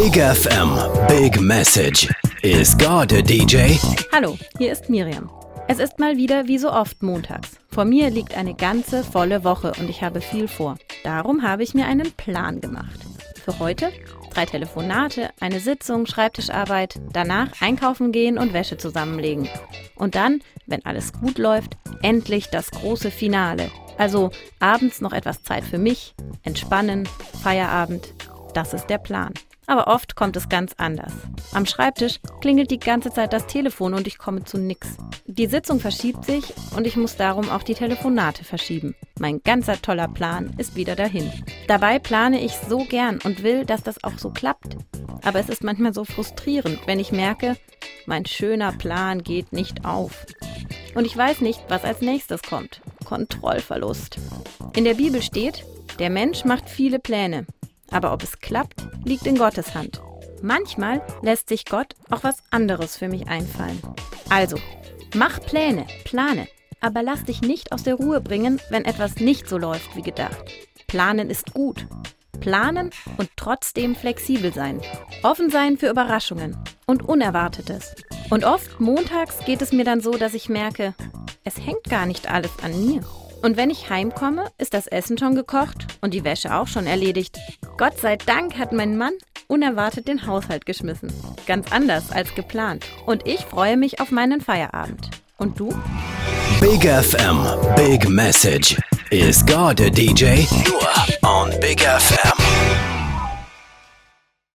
Big FM, Big Message. Is God a DJ? Hallo, hier ist Miriam. Es ist mal wieder wie so oft montags. Vor mir liegt eine ganze volle Woche und ich habe viel vor. Darum habe ich mir einen Plan gemacht. Für heute 3 Telefonate, eine Sitzung, Schreibtischarbeit, danach einkaufen gehen und Wäsche zusammenlegen. Und dann, wenn alles gut läuft, endlich das große Finale. Also abends noch etwas Zeit für mich, entspannen, Feierabend. Das ist der Plan. Aber oft kommt es ganz anders. Am Schreibtisch klingelt die ganze Zeit das Telefon und ich komme zu nix. Die Sitzung verschiebt sich und ich muss darum auch die Telefonate verschieben. Mein ganzer toller Plan ist wieder dahin. Dabei plane ich so gern und will, dass das auch so klappt. Aber es ist manchmal so frustrierend, wenn ich merke, mein schöner Plan geht nicht auf. Und ich weiß nicht, was als nächstes kommt. Kontrollverlust. In der Bibel steht, der Mensch macht viele Pläne. Aber ob es klappt, liegt in Gottes Hand. Manchmal lässt sich Gott auch was anderes für mich einfallen. Also, mach Pläne, plane, aber lass dich nicht aus der Ruhe bringen, wenn etwas nicht so läuft wie gedacht. Planen ist gut. Planen und trotzdem flexibel sein. Offen sein für Überraschungen und Unerwartetes. Und oft montags geht es mir dann so, dass ich merke, es hängt gar nicht alles an mir. Und wenn ich heimkomme, ist das Essen schon gekocht und die Wäsche auch schon erledigt. Gott sei Dank hat mein Mann unerwartet den Haushalt geschmissen. Ganz anders als geplant. Und ich freue mich auf meinen Feierabend. Und du? Big FM, Big Message. Is God a DJ? Nur on Big FM.